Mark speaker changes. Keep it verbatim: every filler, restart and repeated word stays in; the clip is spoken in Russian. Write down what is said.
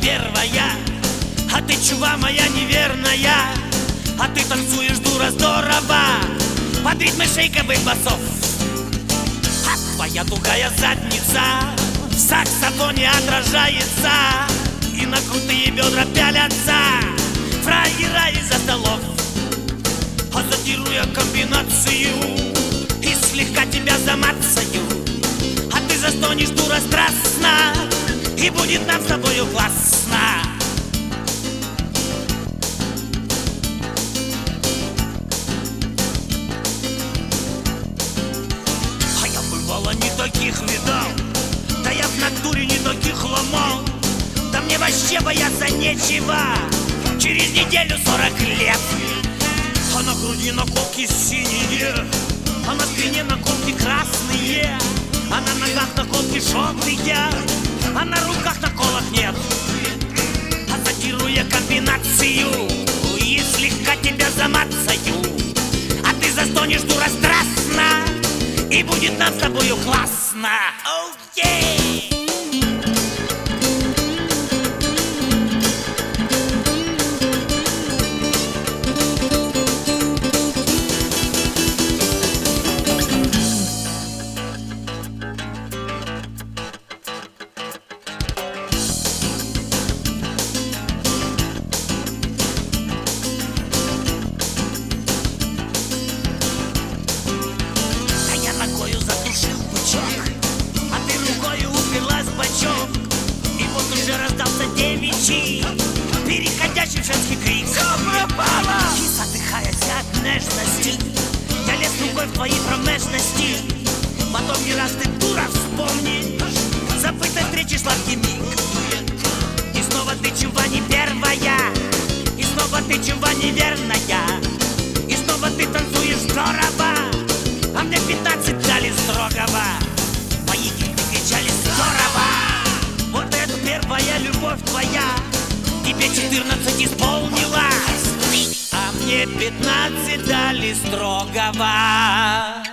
Speaker 1: первая, а ты, чува моя неверная, а ты танцуешь, дура, здорово под ритмы шейковых басов. А твоя тугая задница в саксофоне отражается, и на крутые бедра пялятся фраера из-за столов. Азотируя комбинацию и слегка тебя замацаю, а ты застонешь, дура, страстно, и будет нам с тобою классно. А я бывало не таких видал, да я в натуре не таких ломал, да мне вообще бояться нечего, через неделю сорок лет. А на груди наколки синие, а на спине наколки красные, а на ногах наколки желтые, а на руках наколок нет. Азотируя комбинацию и слегка тебя замацаю, а ты застонешь, дура, страстно, и будет нам с тобою классно. Окей! Затушил бычок, а ты рукою уперлась в бочок, и вот уже раздался девичий, переходящий в женский крик. Все пропало! И задыхаясь от нежности, я лез рукой в твои промежности. Потом не раз ты, дура, вспомнишь забытой встречи сладкий миг. И снова ты, чува, не первая, и снова ты, чува, неверная, и снова ты танцуешь здорово, а мне пятнадцать дали строгого. Мои гимны кричали здорово. Вот это первая любовь твоя, тебе четырнадцать исполнилось, а мне пятнадцать дали строгого.